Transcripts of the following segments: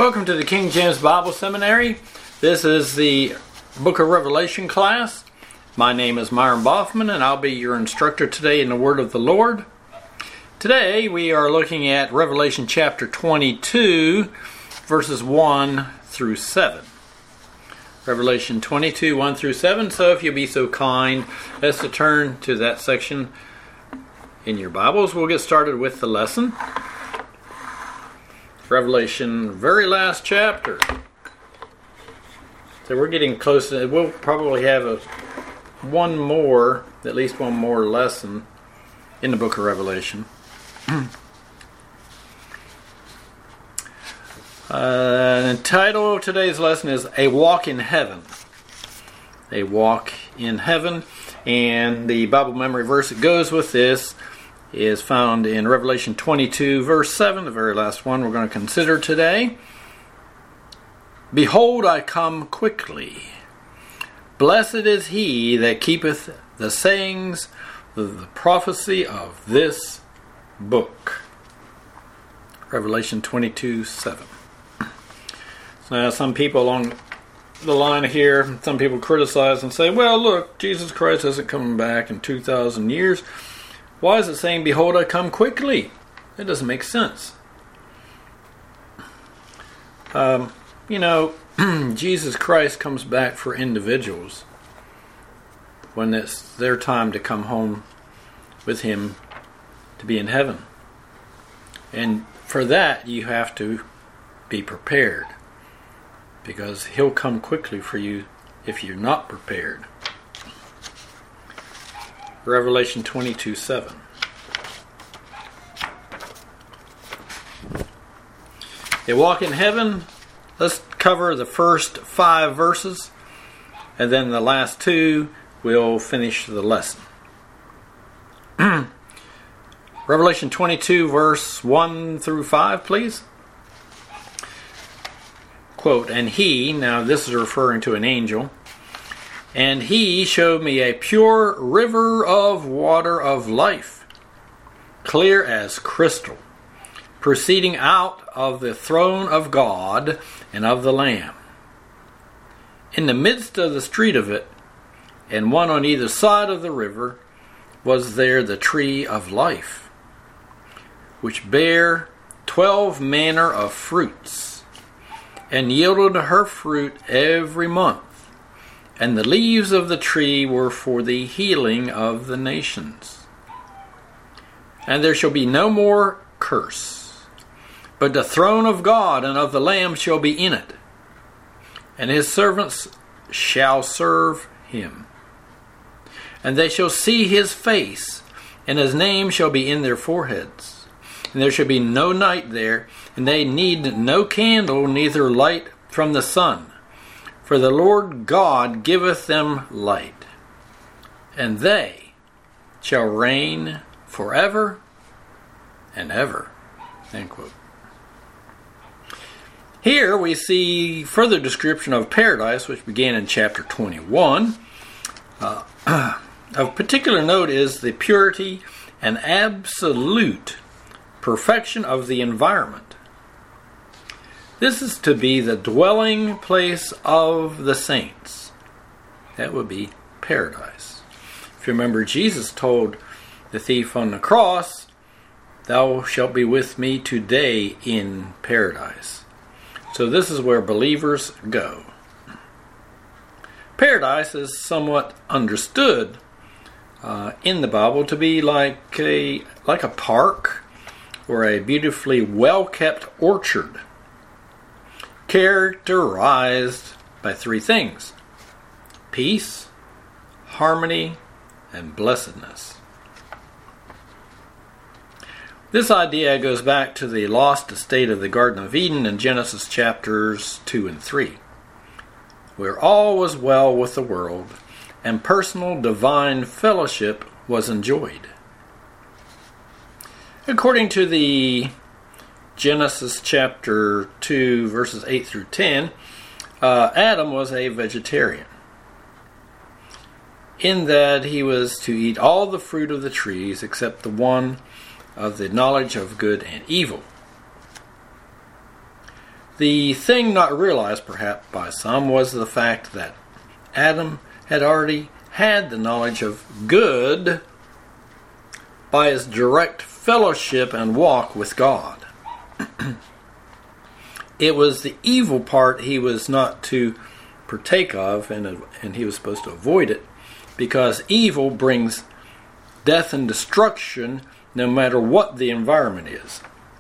Welcome to the King James Bible Seminary. This is the Book of Revelation class. My name is Myron Boffman, and I'll be your instructor today in the Word of the Lord. Today we are looking at Revelation chapter 22, verses 1 through 7. Revelation 22, 1 through 7. So if you'll be so kind as to turn to that section in your Bibles, we'll get started with the lesson. Revelation, very last chapter. So we're getting close. We'll probably have at least one more lesson in the book of Revelation. The title of today's lesson is A Walk in Heaven. A Walk in Heaven. And the Bible memory verse that goes with this is found in Revelation 22, verse 7, the very last one we're going to consider today. Behold, I come quickly. Blessed is he that keepeth the sayings of the prophecy of this book. Revelation 22, 7. So now some people along the line here, some people criticize and say, well, look, Jesus Christ isn't coming back in 2,000 years. Why is it saying, behold, I come quickly? That doesn't make sense. Jesus Christ comes back for individuals when it's their time to come home with him to be in heaven. And for that, you have to be prepared, because he'll come quickly for you if you're not prepared. Revelation 22, 7. A walk in heaven. Let's cover the first 5 verses, and then the last 2 will finish the lesson. Revelation 22, verse 1 through 5, please. Quote, and he, now this is referring to an angel, and he showed me a pure river of water of life, clear as crystal, proceeding out of the throne of God and of the Lamb. In the midst of the street of it, and one on either side of the river, was there the tree of life, which bare 12 manner of fruits, and yielded her fruit every month. And the leaves of the tree were for the healing of the nations. And there shall be no more curse, but the throne of God and of the Lamb shall be in it, and his servants shall serve him. And they shall see his face, and his name shall be in their foreheads. And there shall be no night there, and they need no candle, neither light from the sun. For the Lord God giveth them light, and they shall reign forever and ever. End quote. Here we see further description of paradise, which began in chapter 21. Of particular note is the purity and absolute perfection of the environment. This is to be the dwelling place of the saints. That would be paradise. If you remember, Jesus told the thief on the cross, thou shalt be with me today in paradise. So this is where believers go. Paradise is somewhat understood in the Bible to be like a park or a beautifully well-kept orchard, characterized by 3 things: peace, harmony, and blessedness. This idea goes back to the lost estate of the Garden of Eden in Genesis chapters 2 and 3, where all was well with the world and personal divine fellowship was enjoyed. According to the Genesis chapter 2, verses 8 through 10, Adam was a vegetarian, in that he was to eat all the fruit of the trees except the one of the knowledge of good and evil. The thing not realized, perhaps, by some was the fact that Adam had already had the knowledge of good by his direct fellowship and walk with God. It was the evil part he was not to partake of, and he was supposed to avoid it, because evil brings death and destruction no matter what the environment is.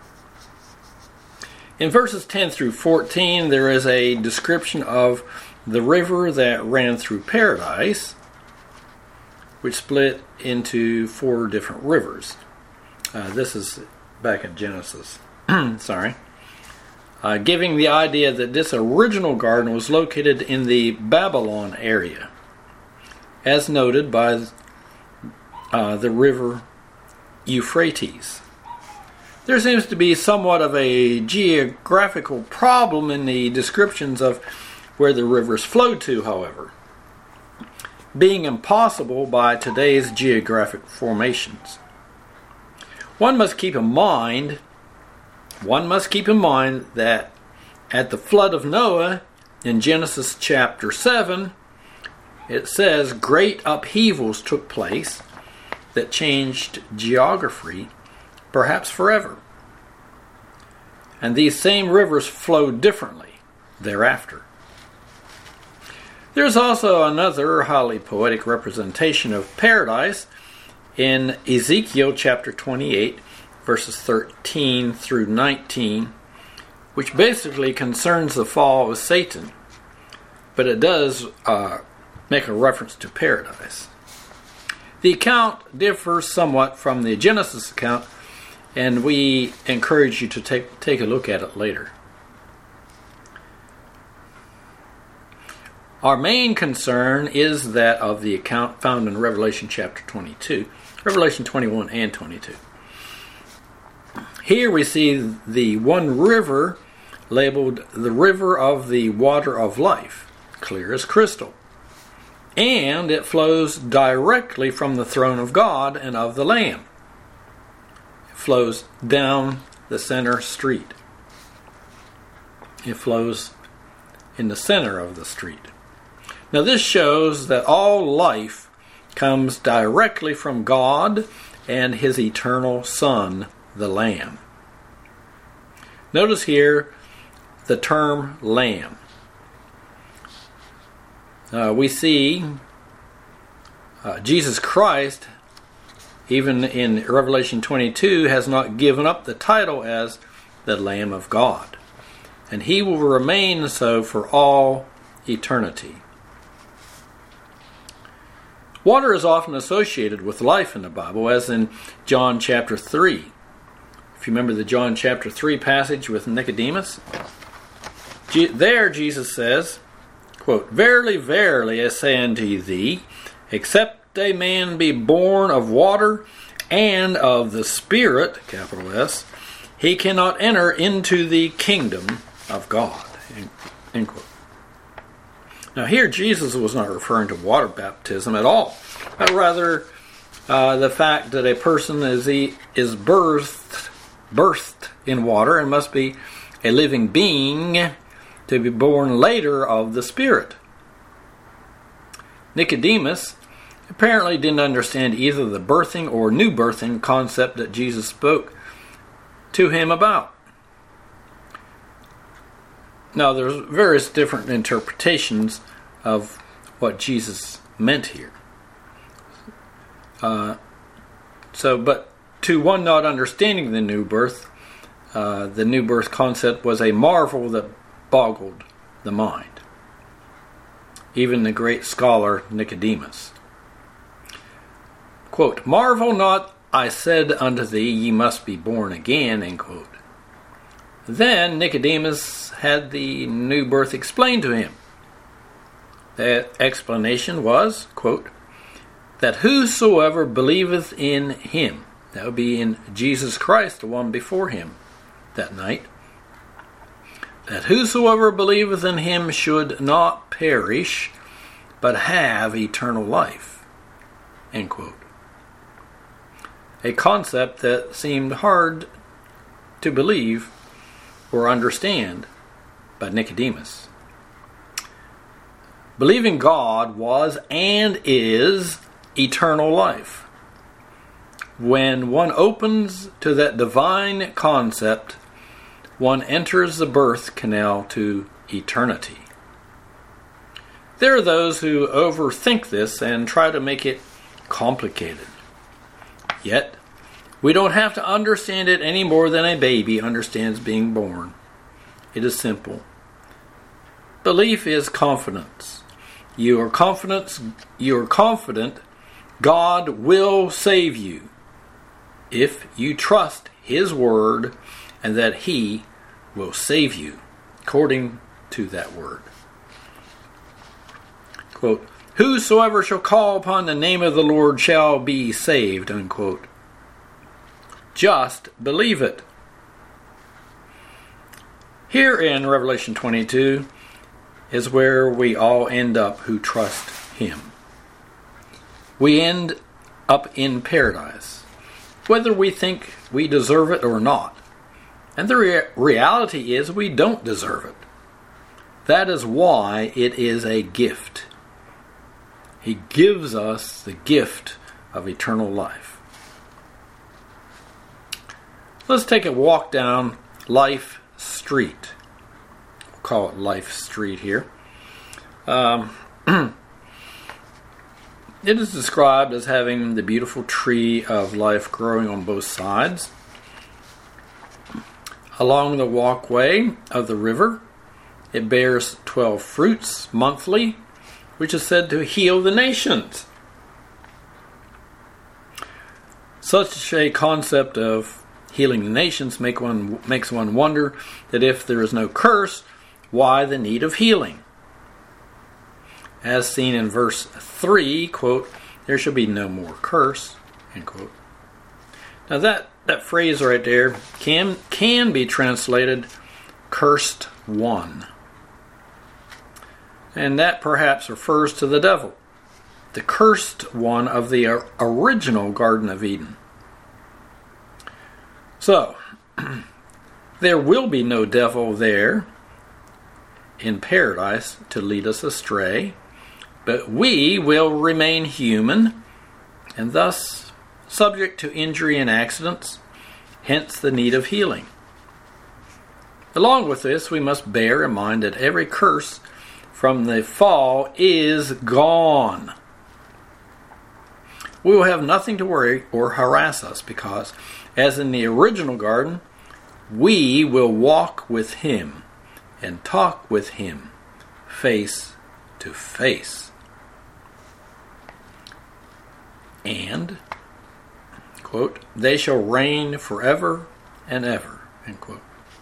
In verses 10 through 14, there is a description of the river that ran through paradise, which split into 4 different rivers. This is back in Genesis. Sorry. Giving the idea that this original garden was located in the Babylon area, as noted by the river Euphrates. There seems to be somewhat of a geographical problem in the descriptions of where the rivers flowed to, however, being impossible by today's geographic formations. One must keep in mind that at the flood of Noah in Genesis chapter 7, it says great upheavals took place that changed geography, perhaps forever. And these same rivers flowed differently thereafter. There's also another highly poetic representation of paradise in Ezekiel chapter 28, verses 13 through 19, which basically concerns the fall of Satan, but it does make a reference to paradise. The account differs somewhat from the Genesis account, and we encourage you to take a look at it later. Our main concern is that of the account found in Revelation chapter 22, Revelation 21 and 22. Here we see the one river labeled the river of the water of life, clear as crystal. And it flows directly from the throne of God and of the Lamb. It flows down the center street. It flows in the center of the street. Now this shows that all life comes directly from God and His eternal Son, the Lamb. Notice here the term Lamb. We see Jesus Christ, even in Revelation 22, has not given up the title as the Lamb of God. And He will remain so for all eternity. Water is often associated with life in the Bible, as in John chapter 3. If you remember the John chapter 3 passage with Nicodemus, there Jesus says, quote, "Verily, verily, I say unto thee, except a man be born of water and of the Spirit," capital S, "he cannot enter into the kingdom of God." End quote. Now here Jesus was not referring to water baptism at all, but rather the fact that a person is birthed in water and must be a living being to be born later of the Spirit. Nicodemus apparently didn't understand either the birthing or new birthing concept that Jesus spoke to him about. Now, there's various different interpretations of what Jesus meant here. But to one not understanding the new birth concept was a marvel that boggled the mind. Even the great scholar Nicodemus. Quote, "Marvel not, I said unto thee, ye must be born again," end quote. Then Nicodemus had the new birth explained to him. The explanation was, quote, "that whosoever believeth in him," that would be in Jesus Christ, the one before him that night, "that whosoever believeth in him should not perish, but have eternal life." End quote. A concept that seemed hard to believe or understand by Nicodemus. Believing God was and is eternal life. When one opens to that divine concept, one enters the birth canal to eternity. There are those who overthink this and try to make it complicated. Yet, we don't have to understand it any more than a baby understands being born. It is simple. Belief is confidence. You are confident God will save you if you trust His word and that He will save you according to that word. Quote, "Whosoever shall call upon the name of the Lord shall be saved," unquote. Just believe it. Here in Revelation 22 is where we all end up who trust Him. We end up in paradise, whether we think we deserve it or not. And the reality is we don't deserve it. That is why it is a gift. He gives us the gift of eternal life. Let's take a walk down Life Street. We'll call it Life Street here. It is described as having the beautiful tree of life growing on both sides. Along the walkway of the river, it bears 12 fruits monthly, which is said to heal the nations. Such a concept of healing the nations makes one wonder that if there is no curse, why the need of healing? As seen in verse 3, quote, "There shall be no more curse," end quote. Now that phrase right there can be translated cursed one. And that perhaps refers to the devil, the cursed one of the original Garden of Eden. So, there will be no devil there in paradise to lead us astray, but we will remain human and thus subject to injury and accidents, hence the need of healing. Along with this, we must bear in mind that every curse from the fall is gone. We will have nothing to worry or harass us because, as in the original garden, we will walk with Him and talk with Him face to face. And, quote, "they shall reign forever and ever," end quote.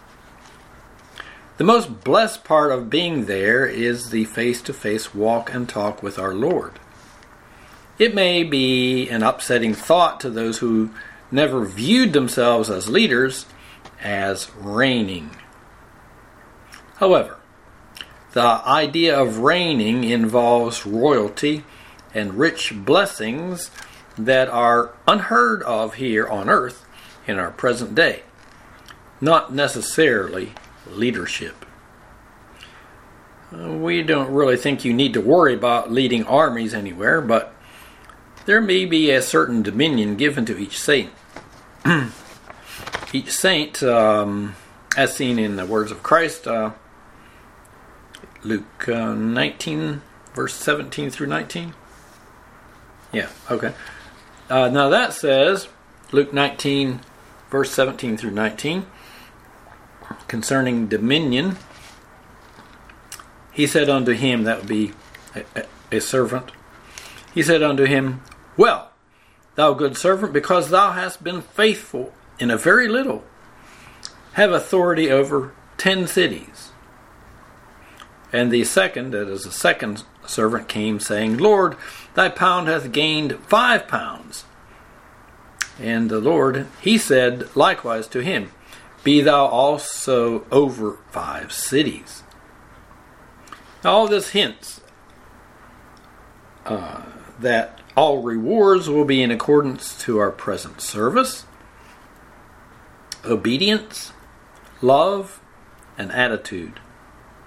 The most blessed part of being there is the face-to-face walk and talk with our Lord. It may be an upsetting thought to those who never viewed themselves as leaders as reigning. However, the idea of reigning involves royalty and rich blessings that are unheard of here on earth in our present day, not necessarily leadership. We don't really think you need to worry about leading armies anywhere, but there may be a certain dominion given to each saint. Each saint, as seen in the words of Christ, Luke 19, verse 17 through 19. Yeah, okay. Now that says, Luke 19, verse 17 through 19, concerning dominion, he said unto him, that would be a servant, he said unto him, "Well, thou good servant, because thou hast been faithful in a very little, have authority over 10 cities. And the second, that is the second servant, came, saying, Lord, thy pound hath gained 5 pounds. And the Lord, he said likewise to him, Be thou also over 5 cities. Now, all this hints that all rewards will be in accordance to our present service, obedience, love, and attitude.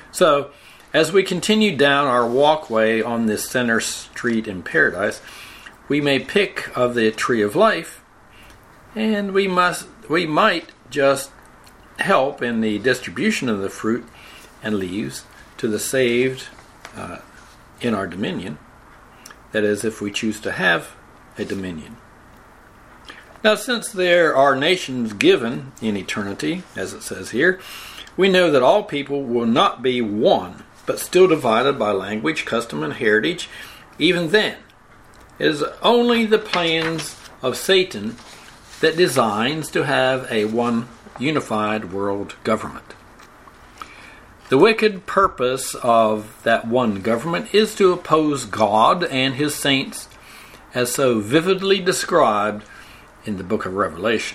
So, as we continue down our walkway on this center street in paradise, we may pick of the tree of life, and we might just help in the distribution of the fruit and leaves to the saved in our dominion. That is, if we choose to have a dominion. Now, since there are nations given in eternity, as it says here, we know that all people will not be one, but still divided by language, custom, and heritage. Even then, it is only the plans of Satan that designs to have a one unified world government. The wicked purpose of that one government is to oppose God and his saints, as so vividly described in the book of Revelation.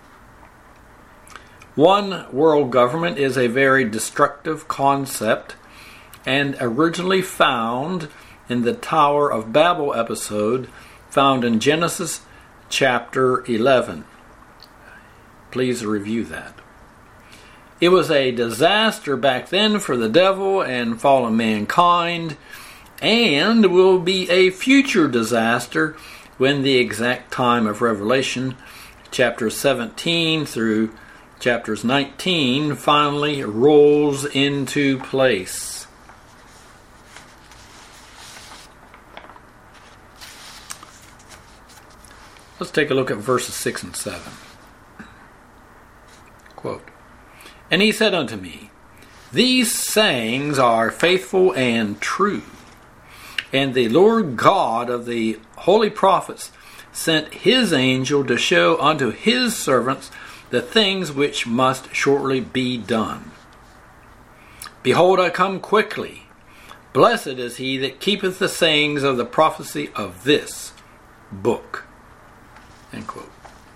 One world government is a very destructive concept and originally found in the Tower of Babel episode found in Genesis chapter 11. Please review that. It was a disaster back then for the devil and fallen mankind, and will be a future disaster when the exact time of Revelation chapter 17 through chapters 19 finally rolls into place. Let's take a look at verses 6 and 7. Quote, "And he said unto me, These sayings are faithful and true. And the Lord God of the holy prophets sent his angel to show unto his servants the things which must shortly be done. Behold, I come quickly. Blessed is he that keepeth the sayings of the prophecy of this book." End quote.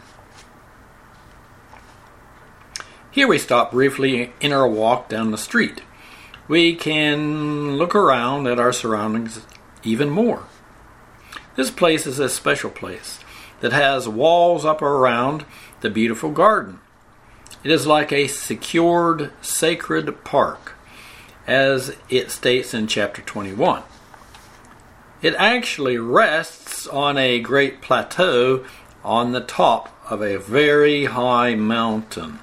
Here we stop briefly in our walk down the street. We can look around at our surroundings even more. This place is a special place that has walls up around the beautiful garden. It is like a secured, sacred park, as it states in chapter 21. It actually rests on a great plateau on the top of a very high mountain.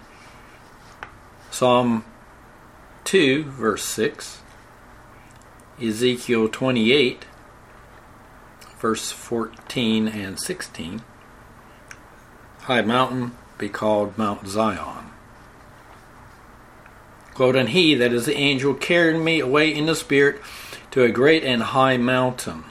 Psalm 2, verse 6, Ezekiel 28, verse 14 and 16, High mountain be called Mount Zion. Quote, "And he, that is the angel, carried me away in the spirit to a great and high mountain,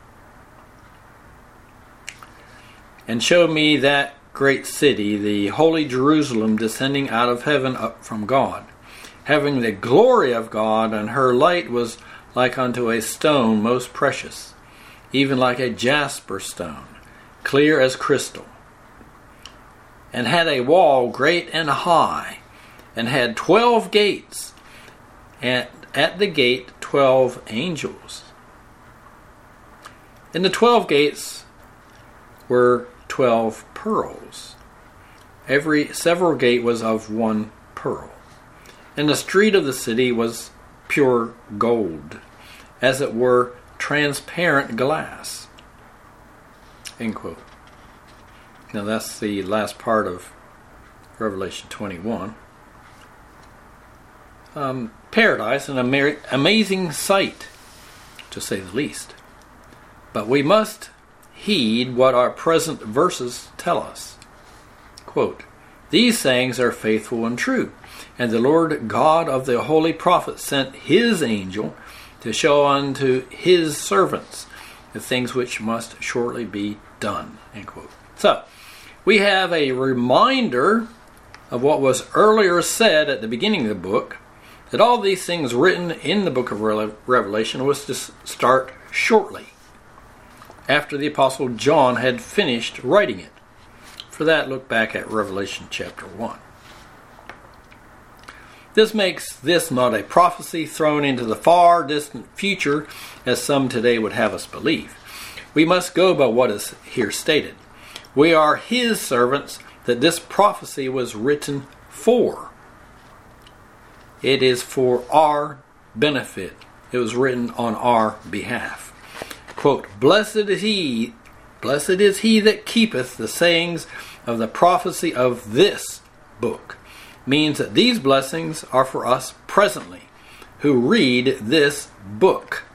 and showed me that great city, the holy Jerusalem, descending out of heaven up from God, having the glory of God, and her light was like unto a stone most precious, even like a jasper stone, clear as crystal, and had a wall great and high, and had 12 gates, and at the gate 12 angels. In the 12 gates were 12 pearls. Several gate was of one pearl. And the street of the city was pure gold, as it were transparent glass." End quote. Now that's the last part of Revelation 21. Paradise, an amazing sight, to say the least. But we must heed what our present verses tell us. Quote, "These sayings are faithful and true, and the Lord God of the holy prophets sent his angel to show unto his servants the things which must shortly be done." End quote. So, we have a reminder of what was earlier said at the beginning of the book, that all these things written in the book of Revelation was to start shortly, after the Apostle John had finished writing it. For that, look back at Revelation chapter 1. This makes this not a prophecy thrown into the far distant future, as some today would have us believe. We must go by what is here stated. We are his servants that this prophecy was written for. It is for our benefit. It was written on our behalf. Quote, Blessed is he that keepeth the sayings of the prophecy of this book. Means that these blessings are for us presently, who read this book.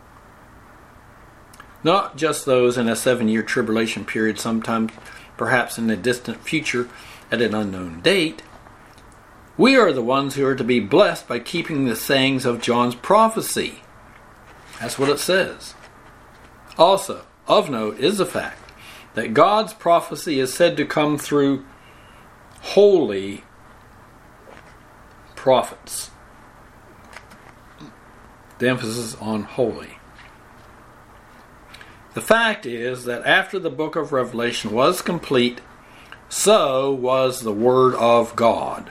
Not just those in a 7-year tribulation period, sometime perhaps in the distant future at an unknown date. We are the ones who are to be blessed by keeping the sayings of John's prophecy. That's what it says. Also, of note is the fact that God's prophecy is said to come through holy prophets. The emphasis on holy. The fact is that after the book of Revelation was complete, so was the Word of God.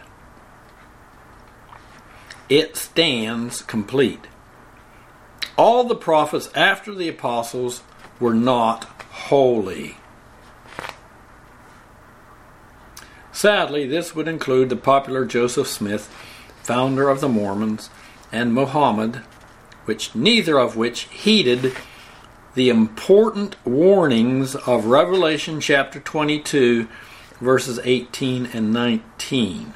It stands complete. All the prophets after the apostles were not holy. Sadly, this would include the popular Joseph Smith, founder of the Mormons, and Muhammad, neither of which heeded the important warnings of Revelation chapter 22, verses 18 and 19.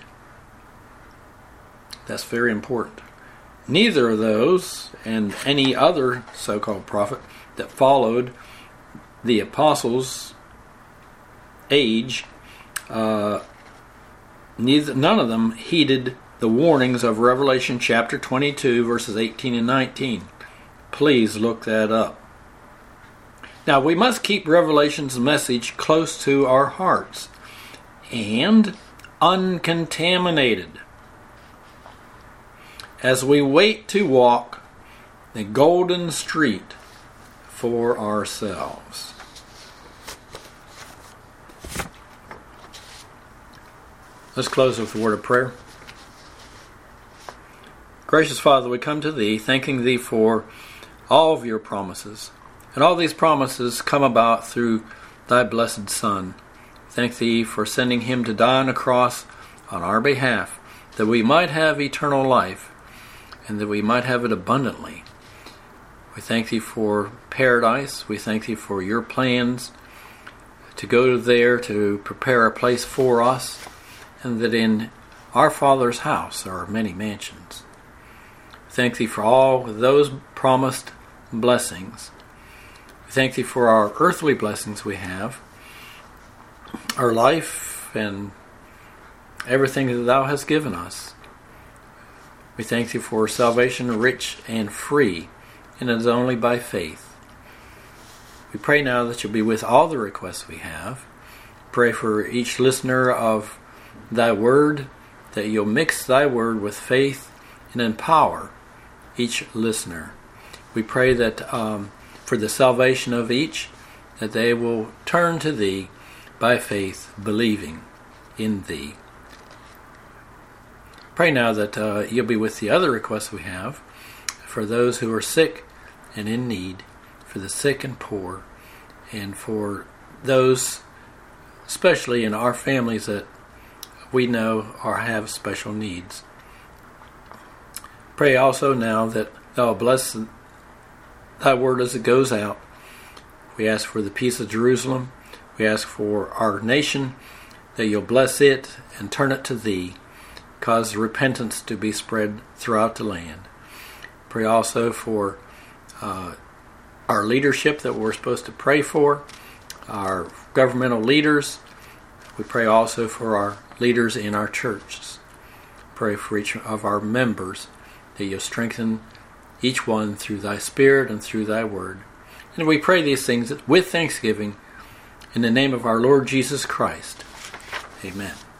That's very important. Neither of those, and any other so-called prophet that followed the apostles' age, none of them heeded the warnings of Revelation chapter 22, verses 18 and 19. Please look that up. Now, we must keep Revelation's message close to our hearts and uncontaminated as we wait to walk the golden street for ourselves. Let's close with a word of prayer. Gracious Father, we come to Thee, thanking Thee for all of Your promises. And all these promises come about through Thy blessed Son. Thank Thee for sending Him to die on a cross on our behalf, that we might have eternal life, and that we might have it abundantly. We thank Thee for paradise. We thank Thee for Your plans to go there to prepare a place for us, and that in our Father's house are many mansions. Thank Thee for all those promised blessings. We thank Thee for our earthly blessings we have, our life, and everything that Thou hast given us. We thank Thee for salvation rich and free, and it is only by faith. We pray now that You'll be with all the requests we have. Pray for each listener of Thy Word, that You'll mix Thy Word with faith and empower each listener. We pray that for the salvation of each, that they will turn to Thee by faith, believing in Thee. Pray now that You'll be with the other requests we have, for those who are sick and in need, for the sick and poor, and for those, especially in our families, that we know or have special needs. Pray also now that Thou bless Thy Word as it goes out. We ask for the peace of Jerusalem. We ask for our nation, that You'll bless it and turn it to Thee. Cause repentance to be spread throughout the land. Pray also for our leadership that we're supposed to pray for, our governmental leaders. We pray also for our leaders in our churches. Pray for each of our members, that You'll strengthen each one through Thy Spirit and through Thy Word. And we pray these things with thanksgiving in the name of our Lord Jesus Christ. Amen.